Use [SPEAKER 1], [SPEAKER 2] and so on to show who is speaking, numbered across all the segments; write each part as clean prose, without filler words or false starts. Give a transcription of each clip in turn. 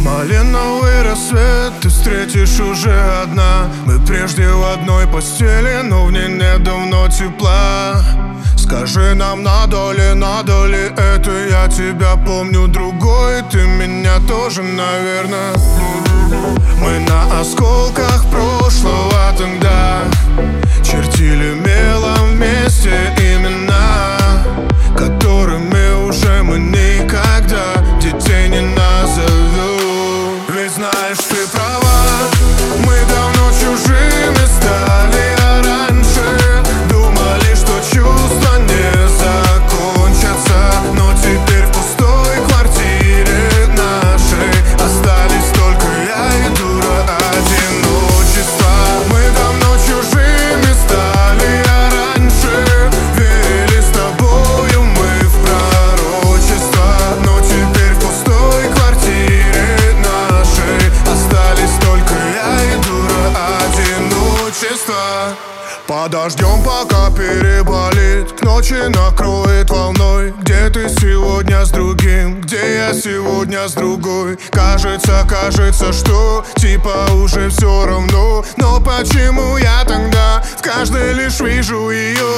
[SPEAKER 1] Малиновый рассвет ты встретишь уже одна. Мы прежде в одной постели, но в ней нет давно тепла. Скажи нам, надо ли это? Я тебя помню другой, ты меня тоже, наверное. Мы на осколках прошлого тогда чертили мелом вместе имена, которыми уже мы никогда детей не назовем. Ведь знаешь, ты права, мы давно чужими стали, а раньше думали, что чувства не закончатся. Но теперь в пустой квартире нашей остались только я и дура одиночества. Мы давно чужими стали, а раньше верили с тобою мы в пророчество. Но теперь в пустой квартире нашей остались только я и дура одиночества. Подождем, пока переболит, к ночи накроет волной. Где ты сегодня с другим, где я сегодня с другой? Кажется, что типа уже все равно. Но почему я тогда в каждой лишь вижу ее?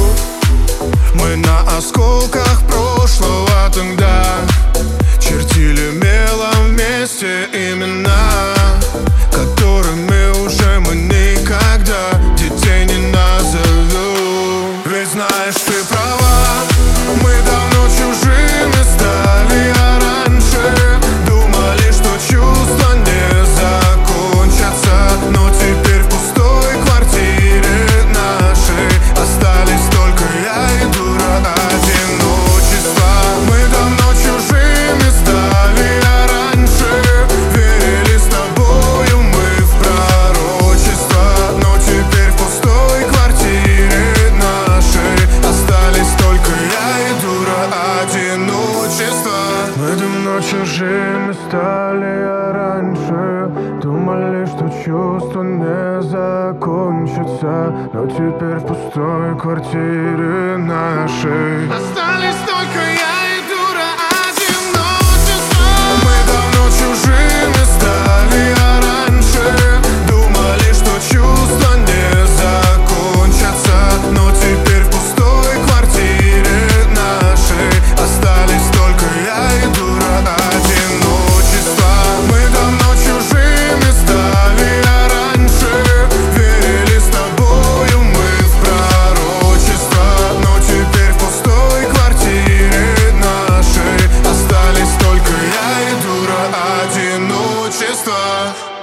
[SPEAKER 1] Мы на осколках прошлого тогда чертили мелом вместе имена, которыми уже мы никогда детей не назовем. Ведь знаешь, ты права, мы давно чужими стали, а раньше думали, что чувства не закончатся. Но теперь в пустой квартире нашей остались только я и дура одиночества. Мы давно чужими стали, а раньше верили с тобою мы в пророчество. Но теперь в пустой квартире нашей остались только я и дура одиночества. Мы давно чужими стали, а раньше думали, что чувства не закончатся. Но теперь в пустой квартире нашей остались только я и дура одиночества. Мы давно чужими стали, а раньше думали, что чувства не закончатся. Но теперь в пустой квартире нашей остались только я и дура одиночества. Мы давно чужими стали, а раньше верили с тобою мы в пророчество. Но теперь в пустой квартире нашей остались только я и дура одиночества.